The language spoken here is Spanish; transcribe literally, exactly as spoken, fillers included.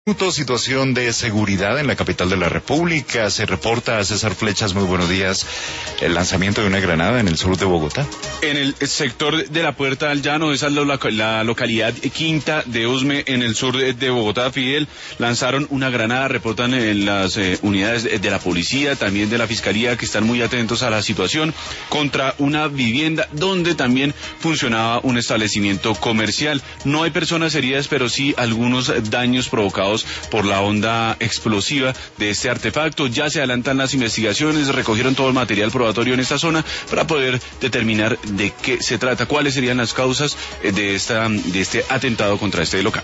Situación de seguridad en la capital de la República. Se reporta a César Flechas, muy buenos días, el lanzamiento de una granada en el sur de Bogotá. En el sector de la Puerta al Llano, esa es la, la localidad quinta de Usme, en el sur de, de Bogotá, Fidel, lanzaron una granada, reportan en las eh, unidades de, de la policía, también de la fiscalía, que están muy atentos a la situación, contra una vivienda donde también funcionaba un establecimiento comercial. No hay personas heridas, pero sí algunos daños provocados por la onda explosiva de este artefacto. Ya se adelantan las investigaciones, recogieron todo el material probatorio en esta zona para poder determinar de qué se trata, cuáles serían las causas de esta de este atentado contra este local.